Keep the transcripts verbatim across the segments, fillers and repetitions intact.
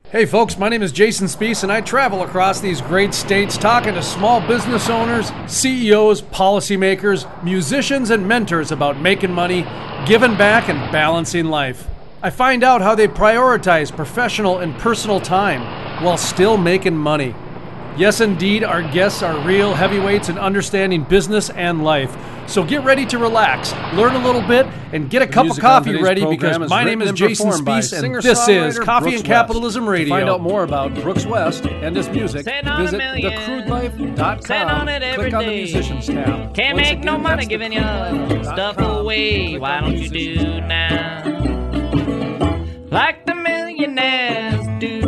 Hey folks, my name is Jason Spees and I travel across these great states talking to small business owners, C E Os, policymakers, musicians, and mentors about making money, giving back, and balancing life. I find out how they prioritize professional and personal time while still making money. Yes, indeed, our guests are real heavyweights in understanding business and life. So get ready to relax, learn a little bit, and get a The cup of music coffee on ready today's because program is my name written is and Jason performed by Spees and singer-songwriter this is Coffee Brooks and Capitalism West. Radio. To find out more about Brooks West and his music, Sitting on a visit million. the crude life dot Sitting on com. it every Click on the day. Musicians tab. Can't Once make no again, money that's giving the your crude life dot stuff com. away. Click Why on the don't you Musicians do tab. now? Like the millionaires do.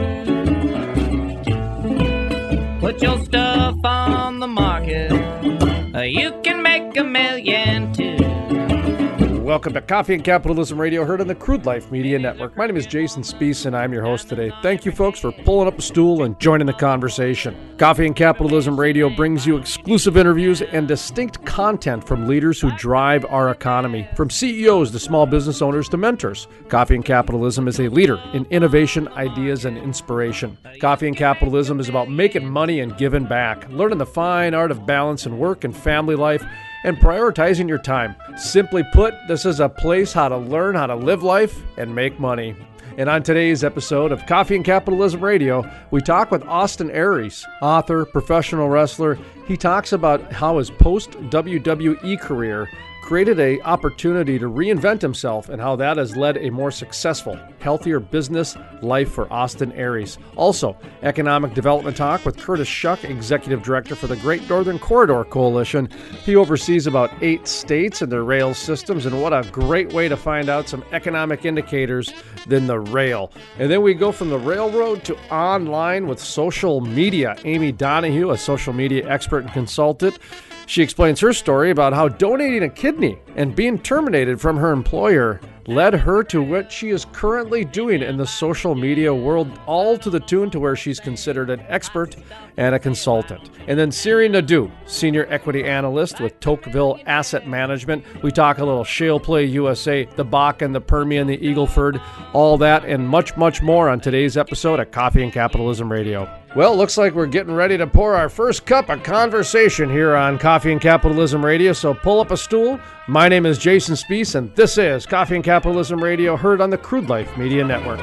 Put your stuff on the market. Uh, You can make a million too. Welcome to Coffee and Capitalism Radio, heard on the Crude Life Media Network. My name is Jason Spees, and I'm your host today. Thank you, folks, for pulling up a stool and joining the conversation. Coffee and Capitalism Radio brings you exclusive interviews and distinct content from leaders who drive our economy, from C E Os to small business owners to mentors. Coffee and Capitalism is a leader in innovation, ideas, and inspiration. Coffee and Capitalism is about making money and giving back, learning the fine art of balance in work and family life, and prioritizing your time. Simply put, this is a place how to learn how to live life and make money. And on today's episode of Coffee and Capitalism Radio, we talk with Austin Aries, author, professional wrestler. He talks about how his post-W W E career created an opportunity to reinvent himself and how that has led a more successful, healthier business life for Austin Aries. Also, economic development talk with Curtis Shuck, Executive Director for the Great Northern Corridor Coalition. He oversees about eight states and their rail systems, and what a great way to find out some economic indicators than the rail. And then we go from the railroad to online with social media. Amy Donahue, a social media expert and consultant. She explains her story about how donating a kidney and being terminated from her employer led her to what she is currently doing in the social media world, all to the tune to where she's considered an expert and a consultant. And then Siri Nadeau, Senior Equity Analyst with Tocqueville Asset Management. We talk a little shale play U S A, the Bakken, the Permian, the Eagleford, all that and much, much more on today's episode of Coffee and Capitalism Radio. Well, looks like we're getting ready to pour our first cup of conversation here on Coffee and Capitalism Radio, so pull up a stool. My name is Jason Spees, and this is Coffee and Capitalism Radio, heard on the Crude Life Media Network.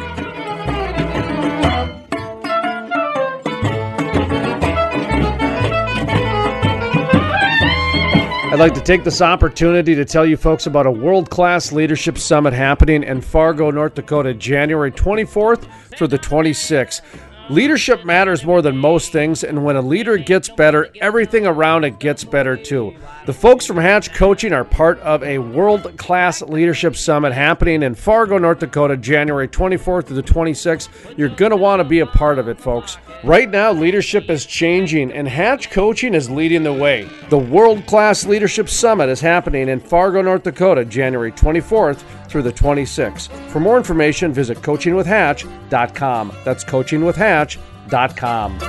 I'd like to take this opportunity to tell you folks about a world-class leadership summit happening in Fargo, North Dakota, January twenty-fourth through the twenty-sixth. Leadership matters more than most things, and when a leader gets better, everything around it gets better too. The folks from Hatch Coaching are part of a world-class leadership summit happening in Fargo, North Dakota, January twenty-fourth to the twenty-sixth. You're going to want to be a part of it, folks. Right now, leadership is changing, and Hatch Coaching is leading the way. The world-class leadership summit is happening in Fargo, North Dakota, January twenty-fourth through the twenty-sixth. For more information, visit coaching with hatch dot com. That's coaching with hatch dot com.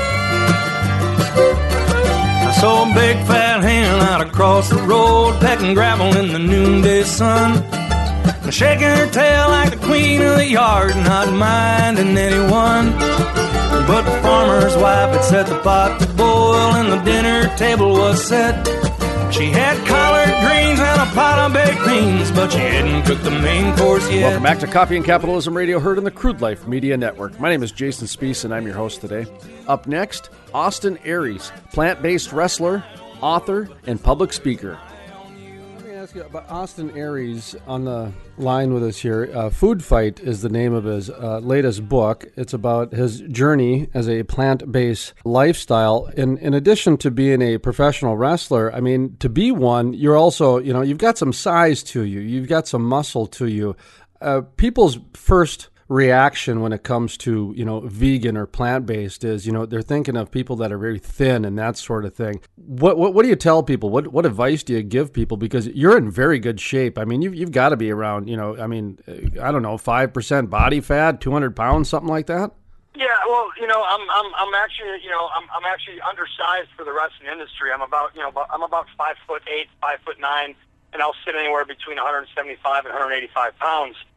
I saw a big fat hen out across the road, pecking gravel in the noonday sun, shaking her tail like the queen of the yard, not minding anyone. But the farmer's wife had set the pot to boil, and the dinner table was set. She had collard greens and a pot of baked beans, but she hadn't cooked the main course yet. Welcome back to Coffee and Capitalism Radio, heard on the Crude Life Media Network. My name is Jason Spees, and I'm your host today. Up next, Austin Aries, plant-based wrestler, author, and public speaker. Let me ask you about Austin Aries on the line with us here. Uh, Food Fight is the name of his uh, latest book. It's about his journey as a plant-based lifestyle. In in addition to being a professional wrestler, I mean, to be one, you're also, you know, you've got some size to you. You've got some muscle to you. Uh, people's first reaction when it comes to, you know, vegan or plant-based is, you know, they're thinking of people that are very thin and that sort of thing. What what, what do you tell people? What what advice do you give people? Because you're in very good shape. I mean, you've, you've got to be around, you know, I mean, I don't know, five percent body fat, two hundred pounds, something like that? Yeah, well, you know, I'm I'm I'm actually, you know, I'm I'm actually undersized for the wrestling industry. I'm about, you know, about, I'm about five foot eight, five foot nine, and I'll sit anywhere between one hundred seventy-five and one hundred eighty-five pounds.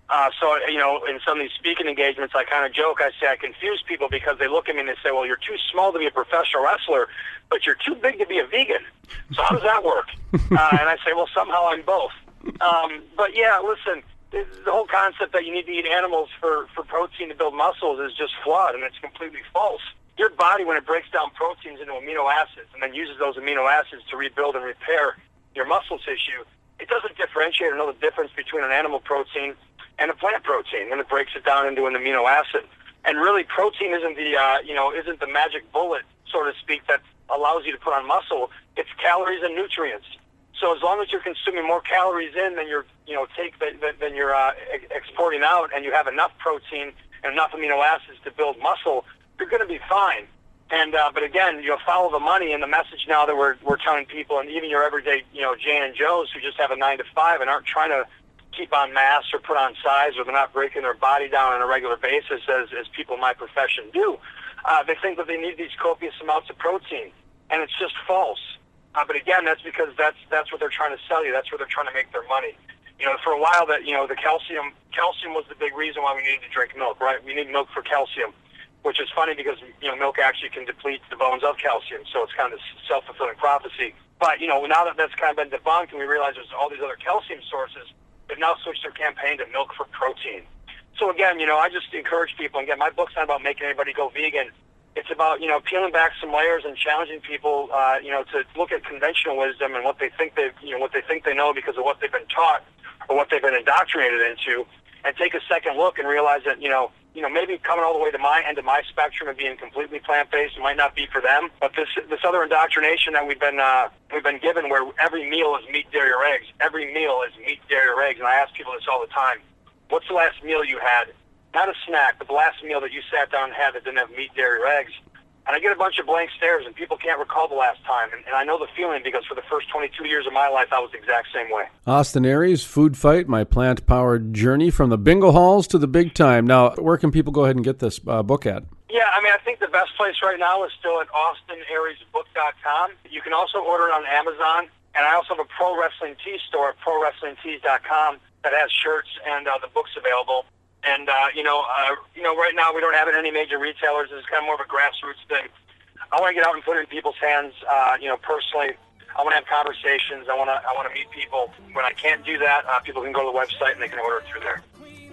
Uh, so, you know, in some of these speaking engagements, I kind of joke. I say I confuse people because they look at me and they say, well, you're too small to be a professional wrestler, but you're too big to be a vegan. So how does that work? Uh, and I say, well, somehow I'm both. Um, but, yeah, listen, the, the whole concept that you need to eat animals for, for protein to build muscles is just flawed, and it's completely false. Your body, when it breaks down proteins into amino acids and then uses those amino acids to rebuild and repair your muscle tissue, it doesn't differentiate or know the difference between an animal protein and a plant protein when it breaks it down into an amino acid. And really, protein isn't the uh, you know isn't the magic bullet, so to speak, that allows you to put on muscle. It's calories and nutrients. So as long as you're consuming more calories in than you're you know take than, than you're uh, exporting out, and you have enough protein and enough amino acids to build muscle, you're going to be fine. And uh, but again, you know, follow the money. And the message now that we're we're telling people, and even your everyday you know Jane and Joes who just have a nine to five and aren't trying to keep on mass or put on size, or they're not breaking their body down on a regular basis as, as people in my profession do. Uh, they think that they need these copious amounts of protein, and it's just false. Uh, but again, that's because that's that's what they're trying to sell you. That's where they're trying to make their money. You know, for a while that, you know, the calcium, calcium was the big reason why we needed to drink milk, right? We need milk for calcium, which is funny because, you know, milk actually can deplete the bones of calcium. So it's kind of this self-fulfilling prophecy. But, you know, now that that's kind of been debunked and we realize there's all these other calcium sources, they've now switched their campaign to milk for protein. So again, you know, I just encourage people, and again, my book's not about making anybody go vegan. It's about, you know, peeling back some layers and challenging people, uh, you know, to look at conventional wisdom and what they think they, you know, what they think they know because of what they've been taught or what they've been indoctrinated into, and take a second look and realize that, you know, you know, maybe coming all the way to my end of my spectrum and being completely plant-based might not be for them. But this this other indoctrination that we've been uh, we've been given, where every meal is meat, dairy, or eggs. Every meal is meat, dairy, or eggs. And I ask people this all the time: what's the last meal you had? Not a snack, but the last meal that you sat down and had that didn't have meat, dairy, or eggs. And I get a bunch of blank stares, and people can't recall the last time. And, and I know the feeling because for the first twenty-two years of my life, I was the exact same way. Austin Aries, Food Fight, My Plant-Powered Journey from the Bingo Halls to the Big Time. Now, where can people go ahead and get this uh, book at? Yeah, I mean, I think the best place right now is still at austin aries book dot com. You can also order it on Amazon. And I also have a pro wrestling tee store at pro wrestling tees dot com that has shirts and uh, the books available. And, uh, you know, uh, you know, right now we don't have it in any major retailers. It's kind of more of a grassroots thing. I want to get out and put it in people's hands, uh, you know, personally. I want to have conversations. I want to I want to meet people. When I can't do that, uh, people can go to the website and they can order it through there.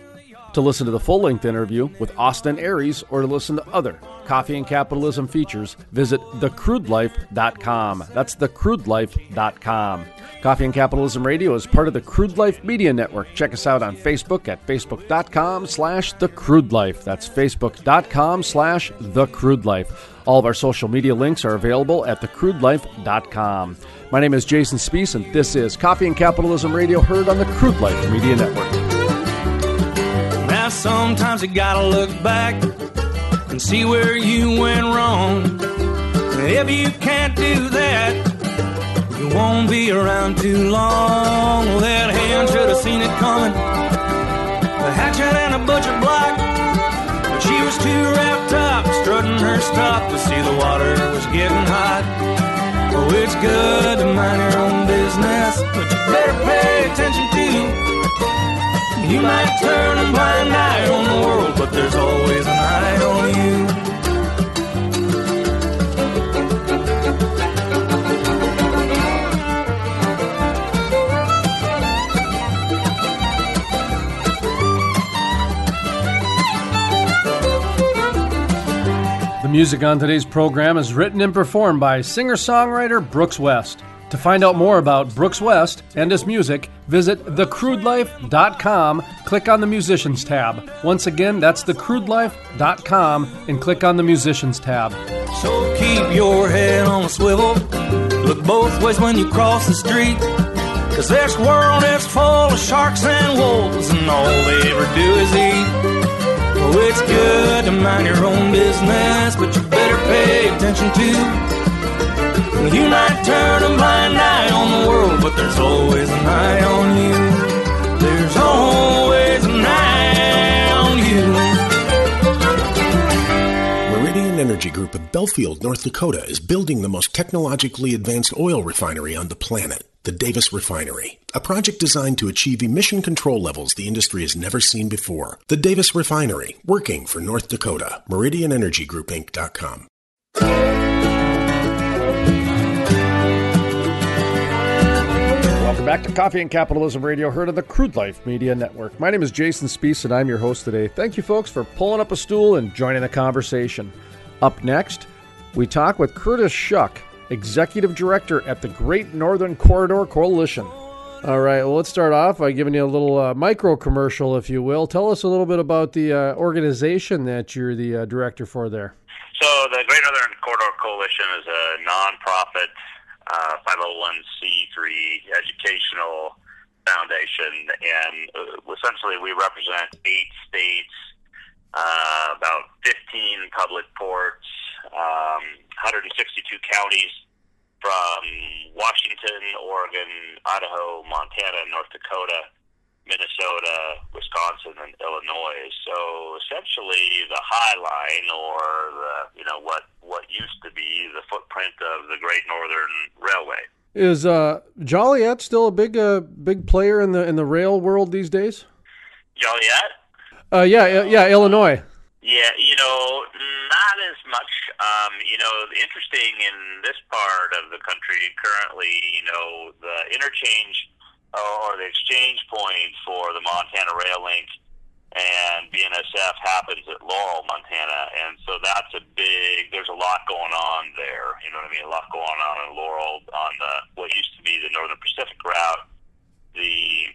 To listen to the full-length interview with Austin Aries or to listen to other Coffee and Capitalism features, visit the crude life dot com. That's the crude life dot com. Coffee and Capitalism Radio is part of the Crude Life Media Network. Check us out on Facebook at facebook dot com slash the crude life. That's facebook dot com slash the crude life. All of our social media links are available at the crude life dot com. My name is Jason Spees, and this is Coffee and Capitalism Radio, heard on the Crude Life Media Network. Now sometimes you gotta look back and see where you went wrong. And if you can't do that, you won't be around too long. Well, that hand should have seen it coming, a hatchet and a butcher block, but she was too wrapped up, strutting her stuff to see the water was getting hot. Oh, it's good to mind your own business, but you better pay attention to. You might turn a blind eye on the world, but there's always an eye on you. The music on today's program is written and performed by singer-songwriter Brooks West. To find out more about Brooks West and his music, visit the crude life dot com, click on the Musicians tab. Once again, that's the crude life dot com, and click on the Musicians tab. So keep your head on a swivel, look both ways when you cross the street, 'cause this world is full of sharks and wolves, and all they ever do is eat. Oh, it's good to mind your own business, but you better pay attention to. You might turn a blind eye on the world, but there's always an eye on you. There's always an eye on you. Meridian Energy Group of Belfield, North Dakota is building the most technologically advanced oil refinery on the planet. The Davis Refinery, a project designed to achieve emission control levels the industry has never seen before. The Davis Refinery, working for North Dakota. Meridian Energy Group Inc dot com. Welcome back to Coffee and Capitalism Radio, heard on the Crude Life Media Network. My name is Jason Spees, and I'm your host today. Thank you, folks, for pulling up a stool and joining the conversation. Up next, we talk with Curtis Shuck, Executive Director at the Great Northern Corridor Coalition. All right, well, let's start off by giving you a little uh, micro commercial, if you will. Tell us a little bit about the uh, organization that you're the uh, director for there. So the Great Northern Corridor Coalition is a nonprofit uh, five oh one c three educational foundation, and uh, essentially we represent eight states, uh, about fifteen public ports, um, one hundred sixty-two counties from Washington, Oregon, Idaho, Montana, North Dakota, Minnesota, Wisconsin, and Illinois. So essentially the High Line, or the, you know, what, what used to be the footprint of the Great Northern Railway. Is uh, Joliet still a big uh, big player in the in the rail world these days? Joliet? Uh, yeah, yeah, Illinois. Yeah, you know, not as much. Um, you know, interesting in this part of the country currently, you know, the interchange or the exchange point for the Montana Rail Link and B N S F happens at Laurel, Montana, and so that's a big, there's a lot going on there, you know what I mean, a lot going on in Laurel on the, what used to be the Northern Pacific route, the,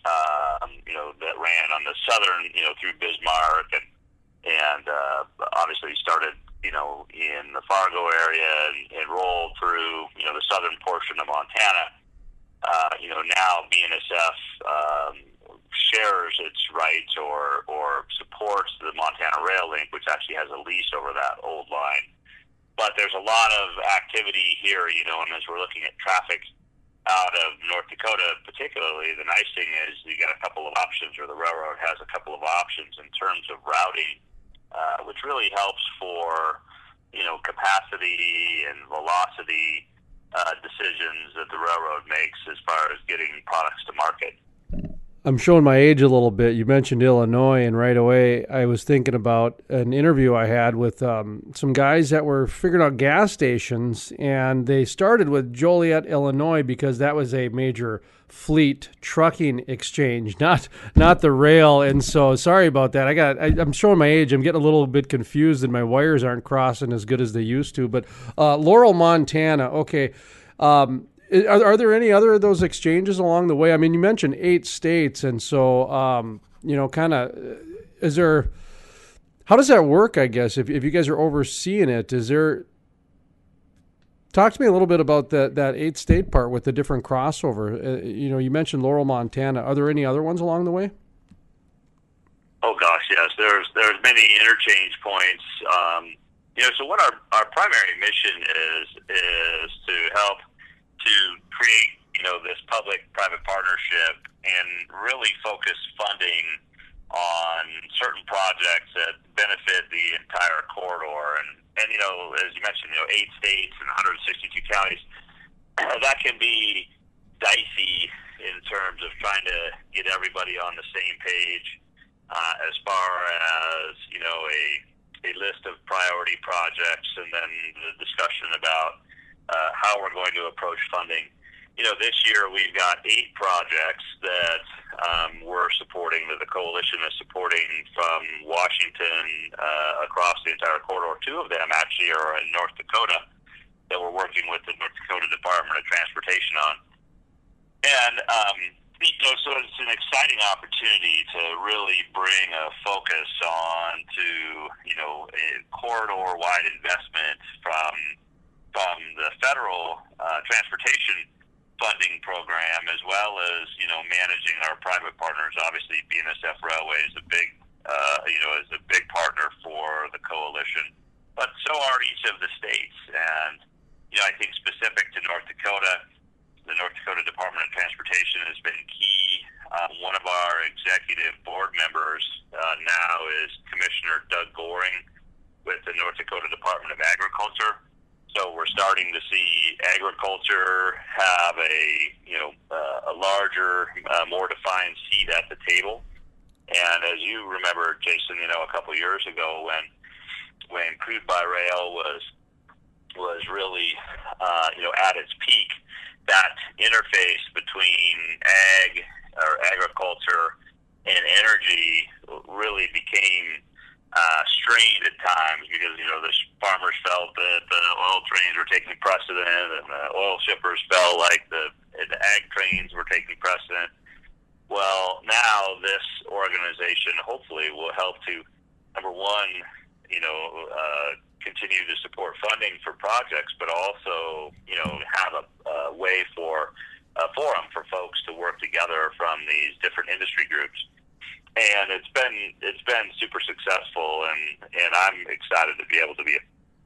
um, you know, that ran on the southern, you know, through Bismarck, and, and uh, obviously started, you know, in the Fargo area and, and rolled through, you know, the southern portion of Montana. Uh, you know, now B N S F um, shares its rights or or supports the Montana Rail Link, which actually has a lease over that old line. But there's a lot of activity here, you know, and as we're looking at traffic out of North Dakota particularly, the nice thing is you got a couple of options, or the railroad has a couple of options in terms of routing, uh, which really helps for, you know, capacity and velocity Uh, decisions that the railroad makes as far as getting products to market. I'm showing my age a little bit. You mentioned Illinois, and right away I was thinking about an interview I had with um, some guys that were figuring out gas stations, and they started with Joliet, Illinois, because that was a major fleet trucking exchange, not not the rail. And so, sorry about that. I got. I, I'm showing my age. I'm getting a little bit confused, and my wires aren't crossing as good as they used to. But uh, Laurel, Montana. Okay. Um, Are, are there any other of those exchanges along the way? I mean, you mentioned eight states, and so, um, you know, kind of, is there, how does that work, I guess, if if you guys are overseeing it? Is there, talk to me a little bit about that, that eight-state part with the different crossover. Uh, you know, you mentioned Laurel, Montana. Are there any other ones along the way? Oh, gosh, yes. There's there's many interchange points. Um, you know, so what our, our primary mission is, is to help to create, you know, this public-private partnership and really focus funding on certain projects that benefit the entire corridor. And, and you know, as you mentioned, you know, eight states and one hundred sixty-two counties, that can be dicey in terms of trying to get everybody on the same page uh, as far as, you know, a, a list of priority projects and then the discussion about Uh, how we're going to approach funding. You know, this year we've got eight projects that um, we're supporting, that the coalition is supporting from Washington uh, across the entire corridor. Two of them actually are in North Dakota that we're working with the North Dakota Department of Transportation on. And, um, you know, so it's an exciting opportunity to really bring a focus on to, you know, a corridor-wide investment from from the federal uh, transportation funding program, as well as, you know, managing our private partners. Obviously, B N S F Railway is a big, uh, you know, is a big partner for the coalition, but so are each of the states. And, you know, I think specific to North Dakota, the North Dakota Department of Transportation has been key. Uh, one of our executive board members uh, now is Commissioner Doug Goring with the North Dakota Department of Agriculture. So we're starting to see agriculture have a, you know, uh, a larger, uh, more defined seat at the table. And as you remember, Jason, you know, a couple years ago when when crude by rail was was really, uh, you know, at its peak, that interface between ag or agriculture and energy really became uh, strained at times because, you know, the farmers felt that the oil trains were taking precedent and the oil shippers felt like the, the ag trains were taking precedent. Well, now this organization hopefully will help to, number one, you know, uh, continue to support funding for projects, but also, you know, have a, a way for a forum for folks to work together from these different industry groups. And it's been it's been super successful, and, and I'm excited to be able to be.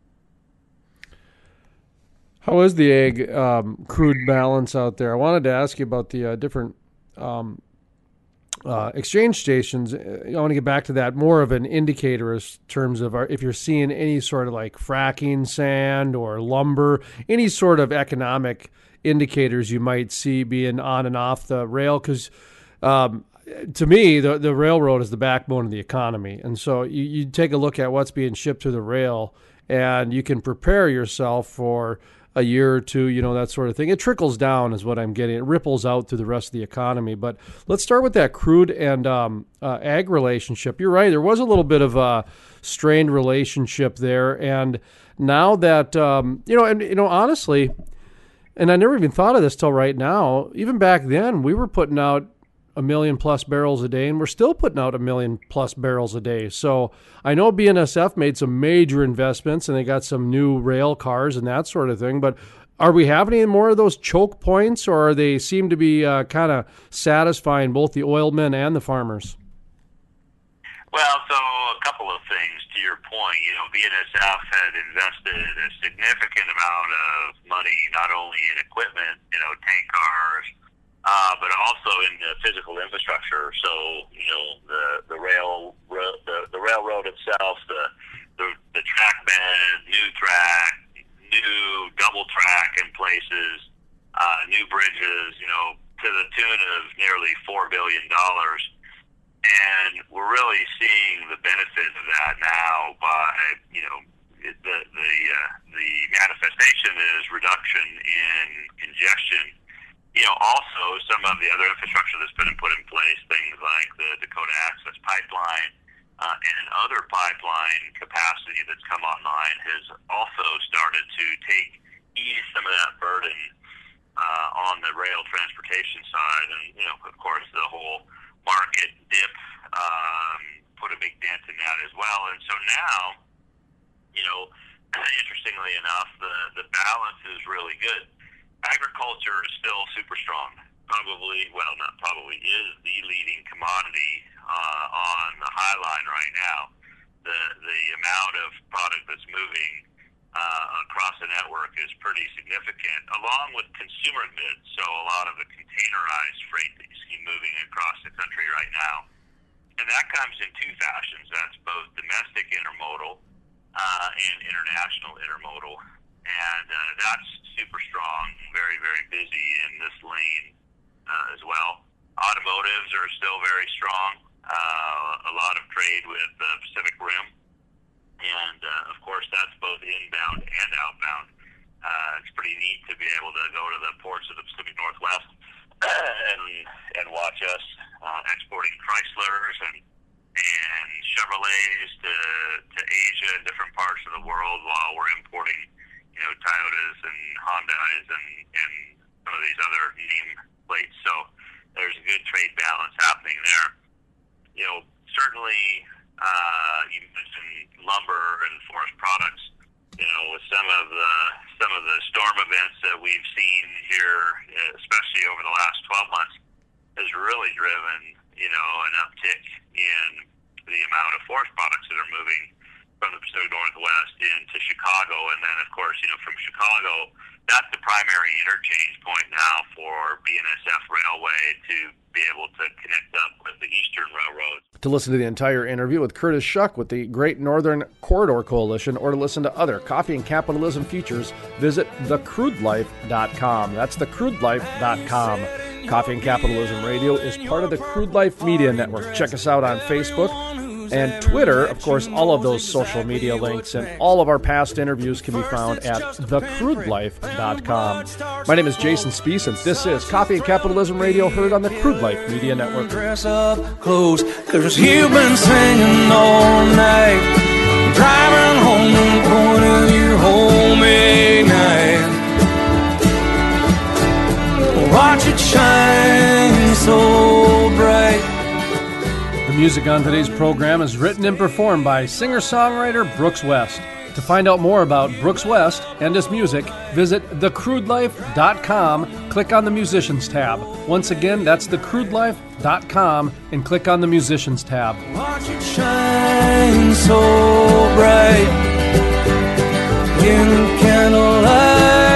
How is the ag um, crude balance out there? I wanted to ask you about the uh, different um, uh, exchange stations. I want to get back to that, more of an indicator in terms of our, if you're seeing any sort of like fracking sand or lumber, any sort of economic indicators you might see being on and off the rail, because um, to me, the the railroad is the backbone of the economy. And so you, you take a look at what's being shipped to the rail, and you can prepare yourself for a year or two, you know, that sort of thing. It trickles down is what I'm getting. It ripples out through the rest of the economy. But let's start with that crude and um, uh, ag relationship. You're right. There was a little bit of a strained relationship there. And now that, um, you know, and, you know, honestly, and I never even thought of this till right now, even back then, we were putting out a million plus barrels a day, and we're still putting out a million plus barrels a day. So I know B N S F made some major investments, and they got some new rail cars and that sort of thing. But are we having any more of those choke points, or are they seem to be uh, kind of satisfying both the oilmen and the farmers? Well, so a couple of things to your point. You know, B N S F had invested a significant amount of money, not only in equipment, you know, tank cars, uh, but also in the physical infrastructure. So, you know, the the rail, the the railroad itself, the the, the track bed, new track, new double track in places, uh, new bridges. You know, to the tune of nearly four billion dollars. And we're really seeing the benefit of that now by, you know, the the uh, the manifestation is reduction in congestion. You know, also some of the other infrastructure that's been put in place, things like the Dakota Access Pipeline uh, and other pipeline capacity that's come online, has also started to take ease some of that burden uh, on the rail transportation side. And, you know, of course, the whole market dip um, put a big dent in that as well. And so now, you know, interestingly enough, the, the balance is really good. Agriculture is still super strong. Probably, well, not probably, is the leading commodity uh, on the High Line right now. The the amount of product that's moving uh, across the network is pretty significant, along with consumer goods. So a lot of the containerized freight that you see moving across the country right now. And that comes in two fashions. That's both domestic intermodal uh, and international intermodal. And uh, that's super strong, very, very busy in this lane uh, as well. Automotives are still very strong. Uh, a lot of trade with the uh, Pacific Rim. And, uh, of course, that's both inbound and outbound. Uh, it's pretty neat to be able to go to the ports of the Pacific Northwest and and watch us uh, exporting Chryslers and and Chevrolets to, to Asia and different parts of the world, while we're importing, you know, Toyotas and Hondas and, and some of these other nameplates. So there's a good trade balance happening there. You know, certainly uh, you mentioned lumber and forest products. You know, with some of the some of the storm events that we've seen here, especially over the last twelve months, has really driven, you know, an uptick in the amount of forest products that are moving from the Pacific Northwest into Chicago. And then, of course, you know, from Chicago, that's the primary interchange point now for B N S F Railway to be able to connect up with the Eastern railroads. To listen to the entire interview with Curtis Shuck with the Great Northern Corridor Coalition, or to listen to other Coffee and Capitalism features, visit the crude life dot com. That's the crude life dot com. Coffee and Capitalism Radio is part of the Crude Life Media Network. Check us out on Facebook and Twitter. Of course, all of those social media links and all of our past interviews can be found at the crude life dot com. My name is Jason Spiess, and this is Coffee and Capitalism Radio, heard on the Crude Life Media Network. Dress up close, cause you've been singing all night, driving home the point of your homemade night. Watch it shine so bright. The music on today's program is written and performed by singer-songwriter Brooks West. To find out more about Brooks West and his music, visit the crude life dot com, click on the Musicians tab. Once again, that's the crude life dot com, and click on the Musicians tab. Watch it shine so bright in the candlelight.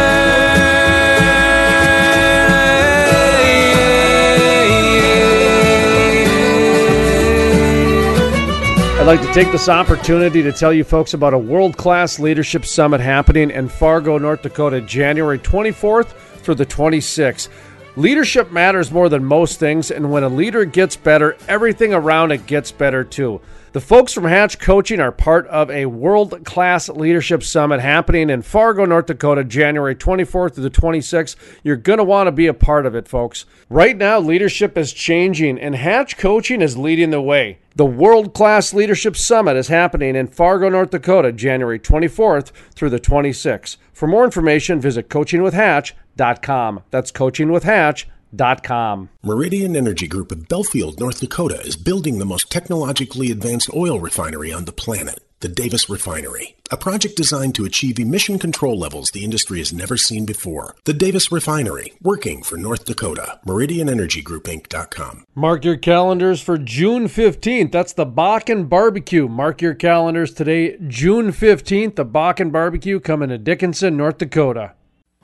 I'd like to take this opportunity to tell you folks about a world-class leadership summit happening in Fargo, North Dakota, January twenty-fourth through the twenty-sixth. Leadership matters more than most things, and when a leader gets better, everything around it gets better too. The folks from Hatch Coaching are part of a world-class leadership summit happening in Fargo, North Dakota, January twenty-fourth to the twenty-sixth. You're going to want to be a part of it, folks. Right now, leadership is changing, and Hatch Coaching is leading the way. The World-Class Leadership Summit is happening in Fargo, North Dakota, January twenty-fourth through the twenty-sixth. For more information, visit coaching with hatch dot com. That's coaching with hatch dot com. Meridian Energy Group of Belfield, North Dakota is building the most technologically advanced oil refinery on the planet, the Davis Refinery, a project designed to achieve emission control levels the industry has never seen before. The Davis Refinery, working for North Dakota. Meridian Energy Group Inc dot com. Mark your calendars for June fifteenth. That's the Bakken Barbecue. Mark your calendars today, June fifteenth, the Bakken Barbecue coming to Dickinson, North Dakota.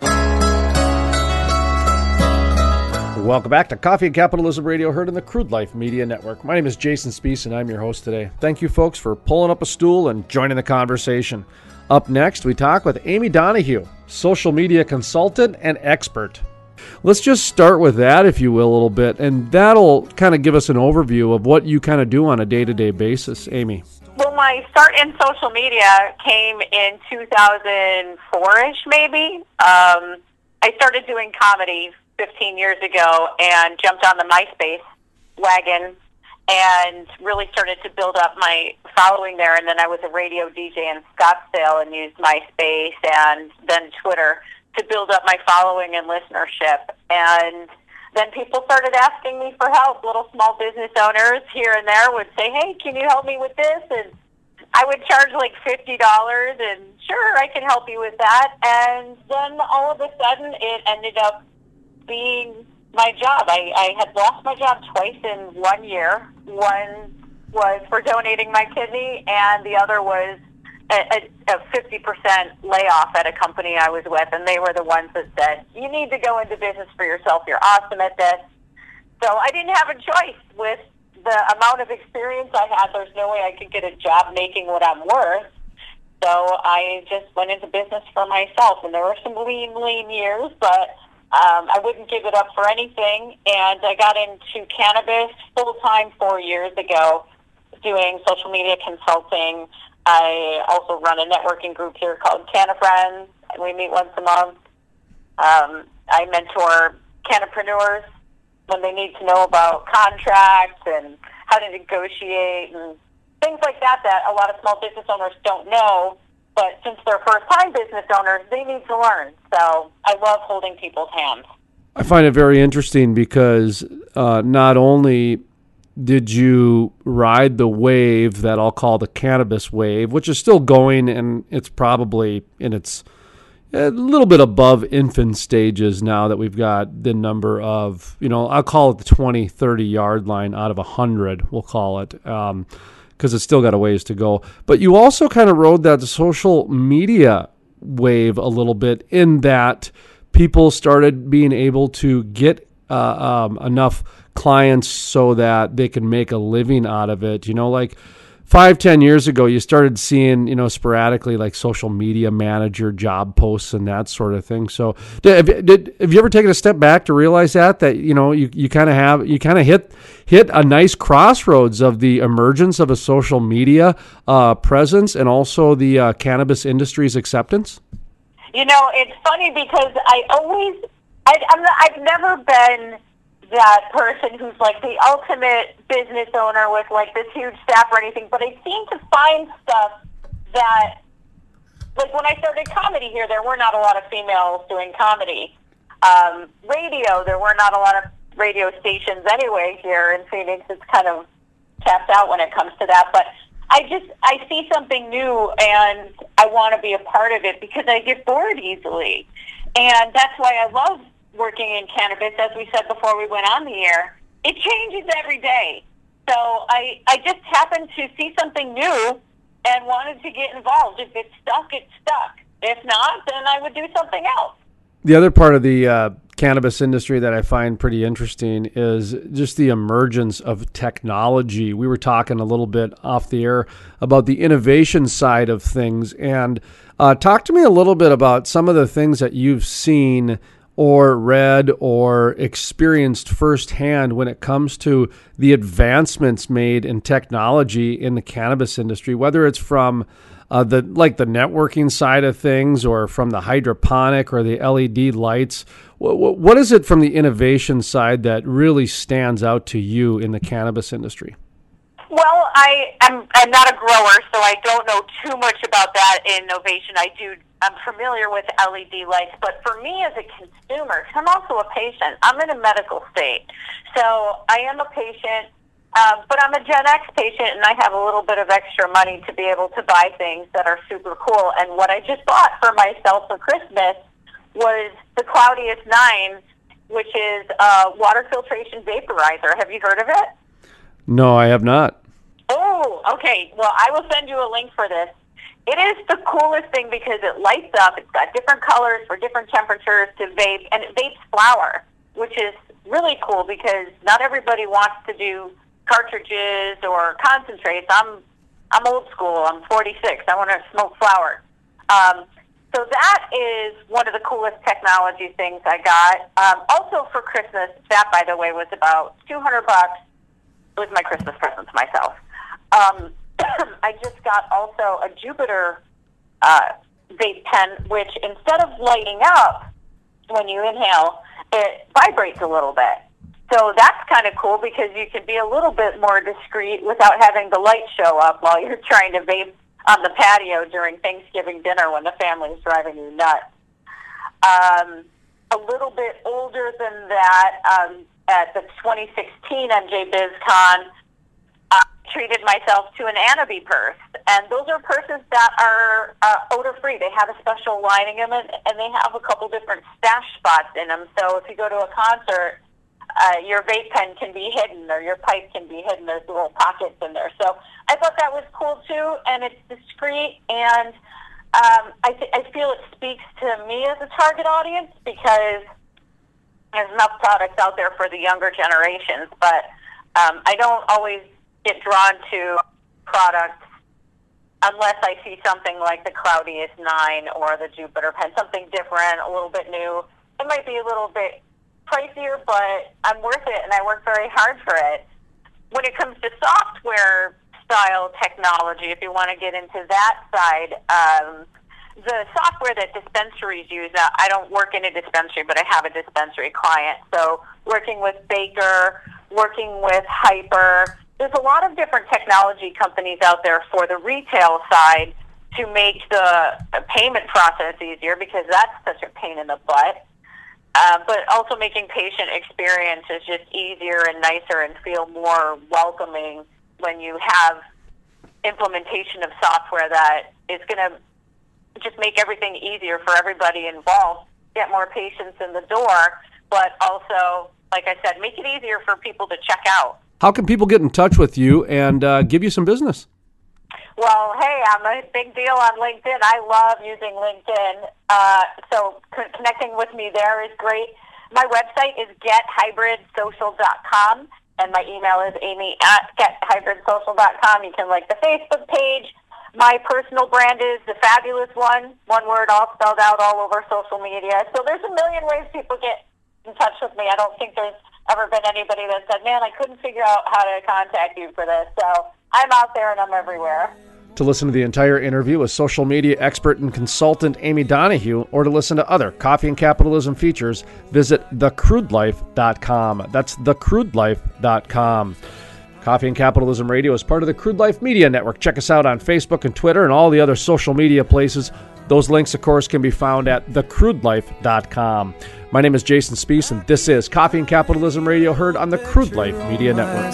Welcome back to Coffee and Capitalism Radio, heard on the Crude Life Media Network. My name is Jason Spiess, and I'm your host today. Thank you, folks, for pulling up a stool and joining the conversation. Up next, we talk with Amy Donahue, social media consultant and expert. Let's just start with that, if you will, a little bit, and that'll kind of give us an overview of what you kind of do on a day-to-day basis. Amy. Well, my start in social media came in two thousand four-ish, maybe. Um, I started doing comedy fifteen years ago and jumped on the MySpace wagon and really started to build up my following there. And then I was a radio D J in Scottsdale and used MySpace and then Twitter to build up my following and listenership. And then people started asking me for help. Little small business owners here and there would say, hey, can you help me with this? And I would charge like fifty dollars and sure, I can help you with that. And then all of a sudden it ended up being my job. I, I had lost my job twice in one year. One was for donating my kidney, and the other was a, a fifty percent layoff at a company I was with, and they were the ones that said, you need to go into business for yourself. You're awesome at this. So I didn't have a choice. With the amount of experience I had, there's no way I could get a job making what I'm worth. So I just went into business for myself, and there were some lean, lean years, but Um, I wouldn't give it up for anything, and I got into cannabis full-time four years ago doing social media consulting. I also run a networking group here called Canna Friends, and we meet once a month. Um, I mentor cannapreneurs when they need to know about contracts and how to negotiate and things like that that a lot of small business owners don't know. But since they're first-time business owners, they need to learn. So I love holding people's hands. I find it very interesting because uh, not only did you ride the wave that I'll call the cannabis wave, which is still going, and it's probably in its a little bit above infant stages now that we've got the number of, you know, I'll call it the twenty, thirty yard line out of one hundred, we'll call it. Um because it's still got a ways to go. But you also kind of rode that social media wave a little bit in that people started being able to get uh, um, enough clients so that they can make a living out of it? You know, like five, ten years ago, you started seeing, you know, sporadically like social media manager job posts and that sort of thing. So did, did have you ever taken a step back to realize that, that, you know, you, you kind of have, you kind of hit, hit a nice crossroads of the emergence of a social media uh, presence and also the uh, cannabis industry's acceptance? You know, it's funny because I always, I, I'm not, I've never been that person who's like the ultimate business owner with like this huge staff or anything, but I seem to find stuff that, like when I started comedy here, there were not a lot of females doing comedy. Um, radio, there were not a lot of radio stations anyway here in Phoenix. It's kind of tapped out when it comes to that, but I just, I see something new and I want to be a part of it because I get bored easily. And that's why I love working in cannabis. As we said before we went on the air, it changes every day. So I, I just happened to see something new and wanted to get involved. If it's stuck, it's stuck. If not, then I would do something else. The other part of the uh, cannabis industry that I find pretty interesting is just the emergence of technology. We were talking a little bit off the air about the innovation side of things. And uh, talk to me a little bit about some of the things that you've seen or read or experienced firsthand when it comes to the advancements made in technology in the cannabis industry, whether it's from uh, the like the networking side of things or from the hydroponic or the L E D lights. What, what is it from the innovation side that really stands out to you in the cannabis industry? Well, I am I'm not a grower, so I don't know too much about that innovation. I do. I'm familiar with L E D lights, but for me as a consumer, 'cause I'm also a patient. I'm in a medical state, so I am a patient, um, but I'm a Gen X patient, and I have a little bit of extra money to be able to buy things that are super cool. And what I just bought for myself for Christmas was the Cloudiest nine, which is a water filtration vaporizer. Have you heard of it? No, I have not. Oh, okay. Well, I will send you a link for this. It is the coolest thing because it lights up. It's got different colors for different temperatures to vape, and it vapes flower, which is really cool because not everybody wants to do cartridges or concentrates. I'm I'm old school. I'm forty-six. I want to smoke flower. Um, so that is one of the coolest technology things I got. Um, also for Christmas, that, by the way, was about two hundred bucks. It was my Christmas present to myself. Um, I just got also a Jupiter uh, vape pen, which instead of lighting up when you inhale, it vibrates a little bit. So that's kind of cool because you can be a little bit more discreet without having the light show up while you're trying to vape on the patio during Thanksgiving dinner when the family's driving you nuts. Um, a little bit older than that, um, at the twenty sixteen M J BizCon, I treated myself to an Annabee purse. And those are purses that are uh, odor-free. They have a special lining in it, and they have a couple different stash spots in them. So if you go to a concert, uh, your vape pen can be hidden or your pipe can be hidden. There's little pockets in there. So I thought that was cool, too, and it's discreet. And um, I, th- I feel it speaks to me as a target audience because there's enough products out there for the younger generations, but um, I don't always get drawn to products unless I see something like the Cloudiest nine or the Jupiter pen, something different, a little bit new. It might be a little bit pricier, but I'm worth it, and I work very hard for it. When it comes to software-style technology, if you want to get into that side, um, the software that dispensaries use, uh, I don't work in a dispensary, but I have a dispensary client. So working with Baker, working with Hyper, there's a lot of different technology companies out there for the retail side to make the payment process easier because that's such a pain in the butt. Uh, but also making patient experiences just easier and nicer and feel more welcoming when you have implementation of software that is going to just make everything easier for everybody involved, get more patients in the door, but also, like I said, make it easier for people to check out. How can people get in touch with you and uh, give you some business? Well, hey, I'm a big deal on LinkedIn. I love using LinkedIn. Uh, so c- connecting with me there is great. my website is get hybrid social dot com, and my email is amy at get hybrid social dot com. You can like the Facebook page. My personal brand is The Fabulous One, one word, all spelled out all over social media. So there's a million ways people get in touch with me. I don't think there's ever been anybody that said, man, I couldn't figure out how to contact you for this. So I'm out there and I'm everywhere. To listen to the entire interview with social media expert and consultant Amy Donahue, or to listen to other Coffee and Capitalism features, visit the crude life dot com. That's the crude life dot com. Coffee and Capitalism Radio is part of the Crude Life Media Network. Check us out on Facebook and Twitter and all the other social media places. Those links, of course, can be found at the crude life dot com. My name is Jason Spees, and this is Coffee and Capitalism Radio, heard on the Crude Life Media Network.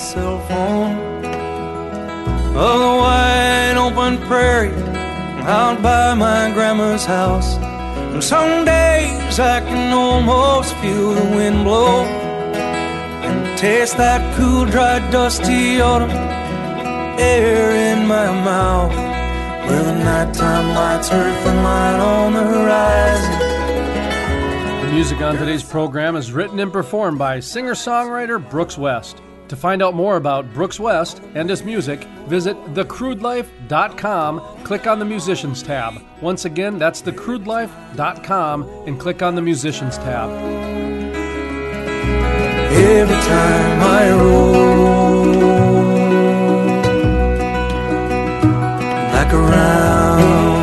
Of the wide open prairie out by my grandma's house, and some days I can almost feel the wind blow and taste that cool, dry, dusty autumn air in my mouth, where the nighttime lights earth and light on the horizon. The music on today's program is written and performed by singer-songwriter Brooks West. To find out more about Brooks West and his music, visit the crude life dot com, click on the Musicians tab. Once again, that's the crude life dot com, and click on the Musicians tab. Every time I roll back around.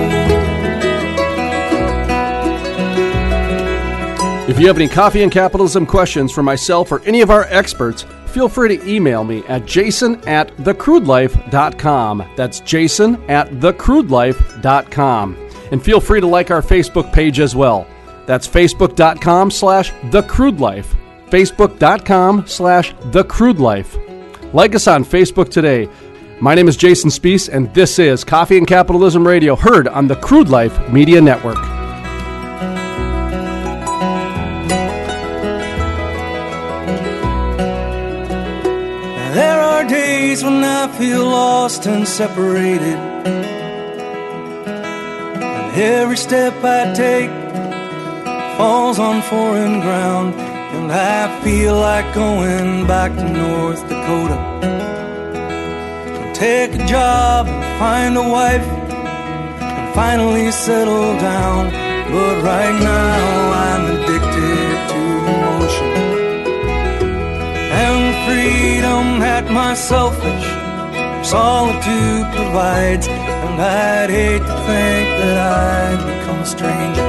If you have any Coffee and Capitalism questions for myself or any of our experts, feel free to email me at jason at the crude life dot com. That's jason at the crude life dot com. And feel free to like our Facebook page as well. That's facebook.com slash thecrudelife. Facebook.com slash thecrudelife. Like us on Facebook today. My name is Jason Spees, and this is Coffee and Capitalism Radio, heard on the Crude Life Media Network. There are days when I feel lost and separated, and every step I take falls on foreign ground, and I feel like going back to North Dakota and take a job and find a wife and finally settle down. But right now I'm addicted to emotion and the freedom that my selfish solitude provides, and I'd hate to think that I'd become a stranger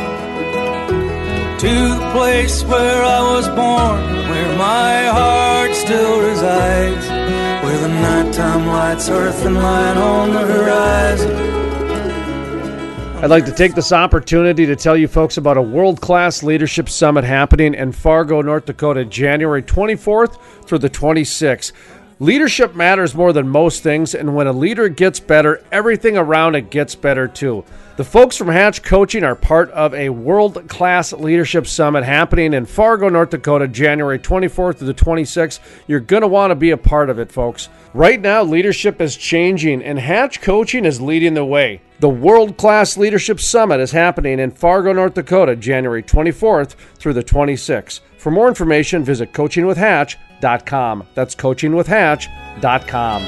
to the place where I was born, where my heart still resides, where the nighttime lights earth and light on the horizon. I'd like to take this opportunity to tell you folks about a world-class leadership summit happening in Fargo, North Dakota, January twenty-fourth through the twenty-sixth. Leadership matters more than most things, and when a leader gets better, everything around it gets better too. The folks from Hatch Coaching are part of a world-class leadership summit happening in Fargo, North Dakota, January twenty-fourth to the twenty-sixth. You're going to want to be a part of it, folks. Right now, leadership is changing, and Hatch Coaching is leading the way. The World-Class Leadership Summit is happening in Fargo, North Dakota, January twenty-fourth through the twenty-sixth. For more information, visit coaching with hatch dot com. That's coaching with hatch dot com.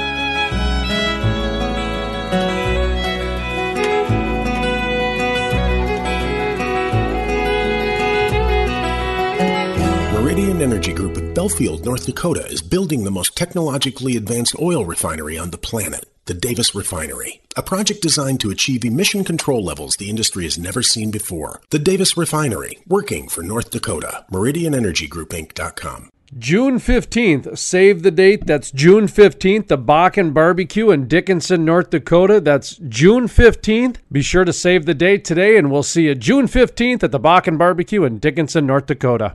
Meridian Energy Group of Belfield, North Dakota is building the most technologically advanced oil refinery on the planet, the Davis Refinery, a project designed to achieve emission control levels the industry has never seen before. The Davis Refinery, working for North Dakota. Meridian Energy Group Inc dot com. June fifteenth, save the date. That's June fifteenth, the Bakken Barbecue in Dickinson, North Dakota. That's June fifteenth. Be sure to save the date today, and we'll see you June fifteenth at the Bakken Barbecue in Dickinson, North Dakota.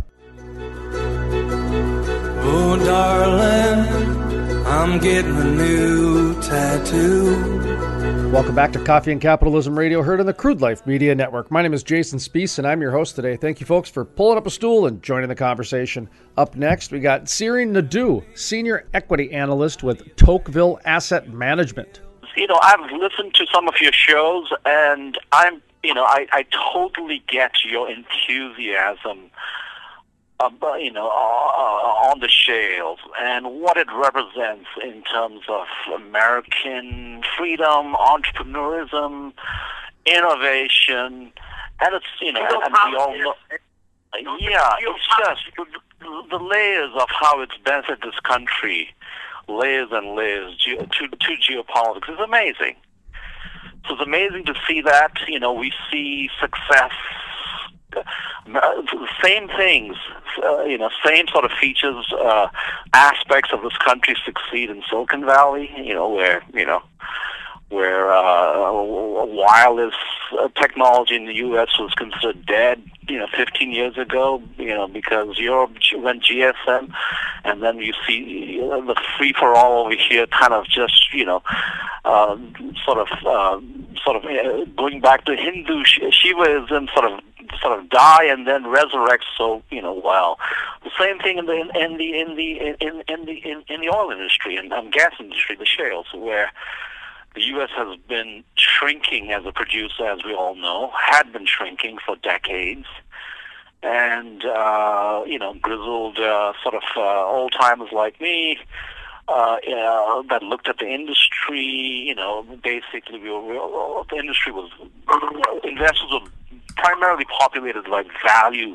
Oh, darling, I'm getting a new tattoo. Welcome back to Coffee and Capitalism Radio, heard on the Crude Life Media Network. My name is Jason Spees, and I'm your host today. Thank you, folks, for pulling up a stool and joining the conversation. Up next, we got Siri Nadeau, Senior Equity Analyst with Tocqueville Asset Management. You know, I've listened to some of your shows, and I'm you know, I, I totally get your enthusiasm, about, you know, uh, on the shales and what it represents in terms of American freedom, entrepreneurism, innovation, and it's, you know, and we all know, yeah, it's just the layers of how it's benefited this country, layers and layers to, to geopolitics is amazing. So it's amazing to see that, you know, we see success, uh, same things, uh, you know, same sort of features, uh, aspects of this country succeed in Silicon Valley, you know, where, you know, where uh, wireless technology in the U S was considered dead, you know, fifteen years ago, you know, because Europe went G S M, and then you see uh, the free-for-all over here kind of just, you know, uh, sort of, uh, sort of uh, going back to Hindu Shivaism, sort of, sort of die and then resurrect. So, you know, well, the same thing in the in the in the in in the in, in the oil industry and um, gas industry, the shales, where the U S has been shrinking as a producer, as we all know, had been shrinking for decades. And, uh, you know, grizzled uh, sort of uh, old-timers like me uh, uh, that looked at the industry, you know, basically we were, we were, the industry was, investors were primarily populated like value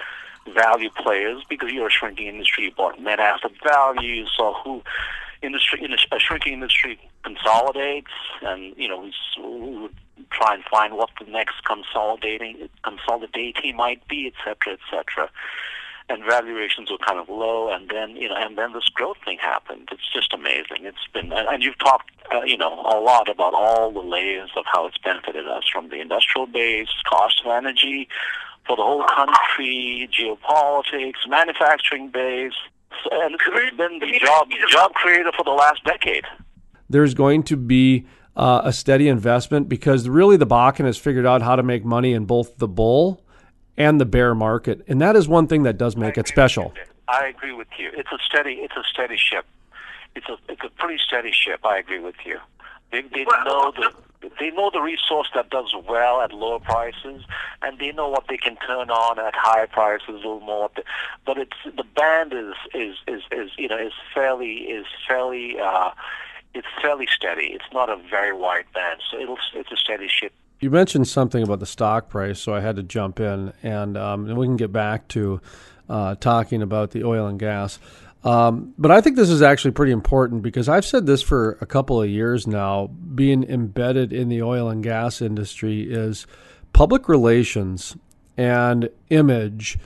value players because you're a shrinking industry, you bought net asset value, you saw who industry in a shrinking industry consolidates, and you know we, we would try and find what the next consolidating consolidating might be, et cetera, et cetera. And valuations were kind of low, and then you know, and then this growth thing happened. It's just amazing. It's been, and you've talked, uh, you know, a lot about all the layers of how it's benefited us, from the industrial base, cost of energy for the whole country, geopolitics, manufacturing base. And it's been the job job creator for the last decade. There's going to be uh, a steady investment because really the Bakken has figured out how to make money in both the bull and the bear market, and that is one thing that does make it special. I agree with you. It's a steady it's a steady ship. It's a it's a pretty steady ship. I agree with you. They they well, know the they know the resource that does well at lower prices, and they know what they can turn on at higher prices a little more. But it's the band is is is, is you know is fairly is fairly uh, it's fairly steady. It's not a very wide band, so it'll it's a steady ship. You mentioned something about the stock price, so I had to jump in, and, um, and we can get back to uh, talking about the oil and gas. Um, but I think this is actually pretty important because I've said this for a couple of years now. Being embedded in the oil and gas industry is public relations and image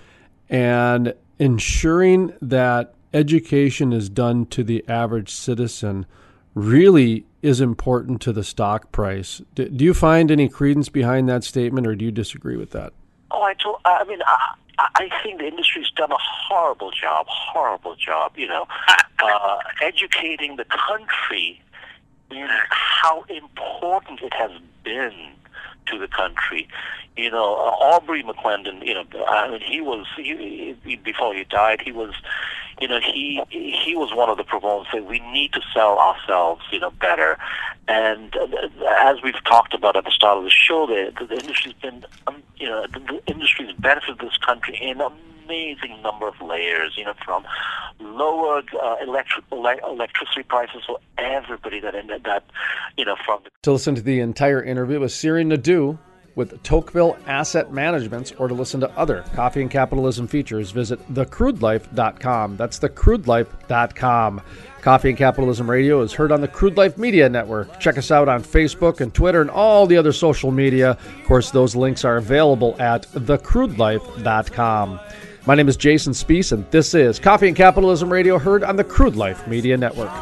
and ensuring that education is done to the average citizen really is important to the stock price. Do, do you find any credence behind that statement, or do you disagree with that? Oh, I told, I mean, I, I think the industry's done a horrible job, horrible job, you know, uh, educating the country in how important it has been to the country. You know, uh, Aubrey McClendon, you know, I mean, he was, he, he, before he died, he was, you know, he he was one of the proponents saying we need to sell ourselves, you know, better. And uh, as we've talked about at the start of the show, the, the industry's been, um, you know, the, the industry's benefited this country in amazing number of layers, you know, from lowered uh, electric, electricity prices for everybody that, that you know, from... To listen to the entire interview with Siri Nadeau with Tocqueville Asset Management, or to listen to other Coffee and Capitalism features, visit the crude life dot com. That's the crude life dot com. Coffee and Capitalism Radio is heard on the Crude Life Media Network. Check us out on Facebook and Twitter and all the other social media. Of course, those links are available at the crude life dot com. My name is Jason Spiess, and this is Coffee and Capitalism Radio, heard on the Crude Life Media Network.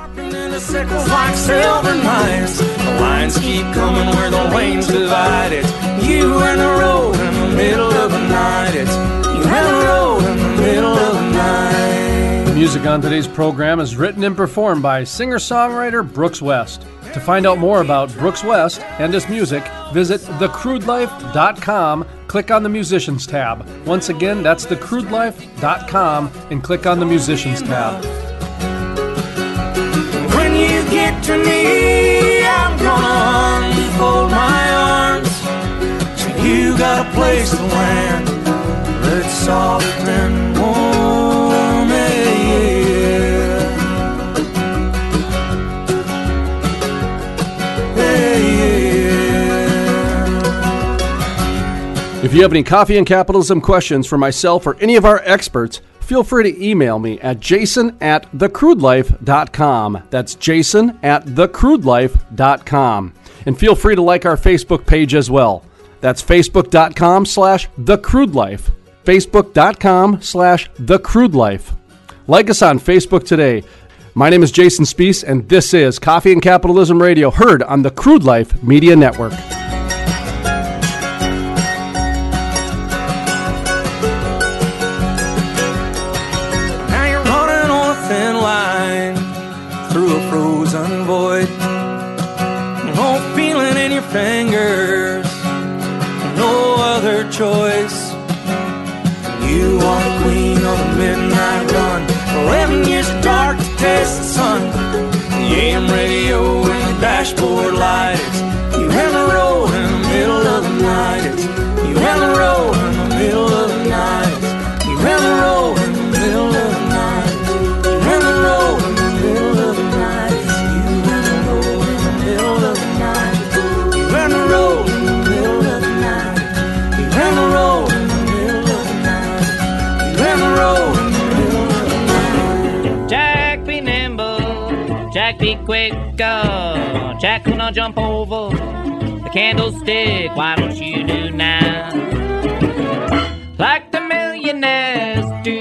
Like silver lines, the lines keep coming where the lanes divide. It's you and the road in the middle of the night. It's you and the road in the middle of the night. The music on today's program is written and performed by singer-songwriter Brooks West. To find out more about Brooks West and his music, visit the crude life dot com. Click on the Musicians tab. Once again, that's the crude life dot com, and click on the Musicians tab. When you get to me, I'm gonna unfold my arms to you. got a place to land that's soft and warm, yeah. Yeah. If you have any coffee and capitalism questions for myself or any of our experts, feel free to email me at jason at the crude life dot com. That's jason at the crude life dot com. And feel free to like our Facebook page as well. That's facebook.com slash thecrudelife. Facebook.com slash thecrudelife. Like us on Facebook today. My name is Jason Spees, and this is Coffee and Capitalism Radio, heard on the Crude Life Media Network. Through a frozen void, no feeling in your fingers, no other choice. You are the queen of the midnight run, eleven years dark to taste the sun. The A M radio and the dashboard lights. You ran the road in the middle of the night. It's, you ran the road in the middle of the night. It's, you ran the road in the middle of the night. You ran the road in the middle of the night. You ran the road in the middle of the night. You ran the road in the middle of the night. You ran the road in the middle of the night. You ran the road in the middle of the night. Jack be nimble, Jack be quick, uh, Jack will not jump over the candlestick. Why don't you do now like the millionaires do?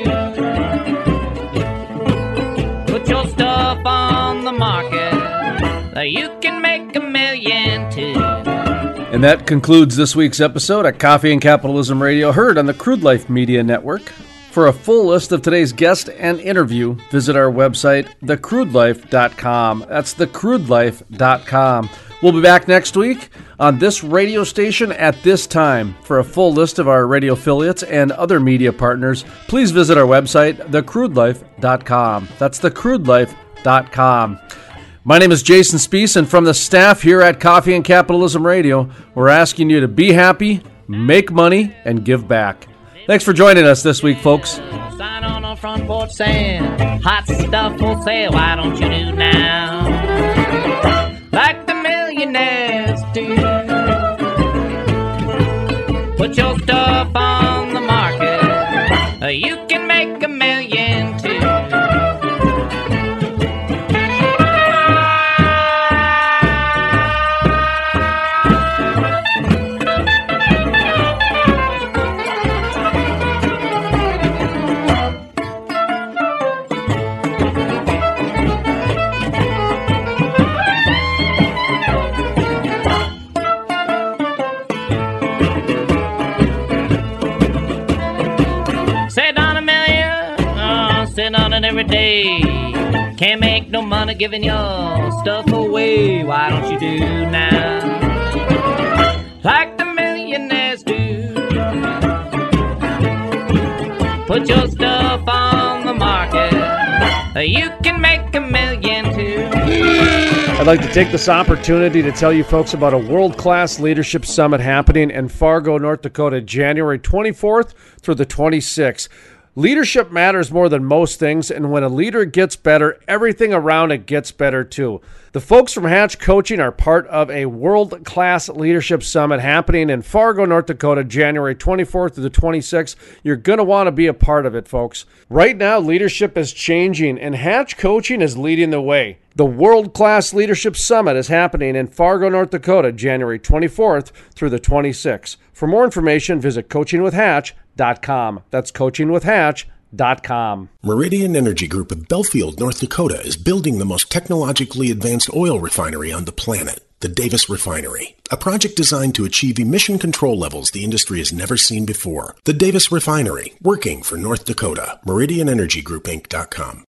Put your stuff on the market, you can make a million too. And that concludes this week's episode of Coffee and Capitalism Radio, heard on the Crude Life Media Network. For a full list of today's guest and interview, visit our website, the crude life dot com. That's the crude life dot com. We'll be back next week on this radio station at this time. For a full list of our radio affiliates and other media partners, please visit our website, the crude life dot com. That's the crude life dot com. My name is Jason Spees, and from the staff here at Coffee and Capitalism Radio, we're asking you to be happy, make money, and give back. Thanks for joining us this week, folks. Sign on our front porch saying, hot stuff for sale, why don't you do now like the millionaires do? Put your stuff on the market, you can make a million too. On it every day, can't make no money giving your stuff away. Why don't you do now like the millionaires do? Put your stuff on the market, you can make a million too. I'd like to take this opportunity to tell you folks about a world-class leadership summit happening in Fargo, North Dakota, January twenty-fourth through the twenty-sixth. Leadership matters more than most things, and when a leader gets better, everything around it gets better too. The folks from Hatch Coaching are part of a world-class leadership summit happening in Fargo, North Dakota, January twenty-fourth to the twenty-sixth. You're going to want to be a part of it, folks. Right now, leadership is changing, and Hatch Coaching is leading the way. The World-Class Leadership Summit is happening in Fargo, North Dakota, January twenty-fourth through the twenty-sixth. For more information, visit coaching with hatch dot com. That's coaching with hatch dot com. Meridian Energy Group of Belfield, North Dakota is building the most technologically advanced oil refinery on the planet, the Davis Refinery, a project designed to achieve emission control levels the industry has never seen before. The Davis Refinery, working for North Dakota. Meridian Energy Group Inc dot com.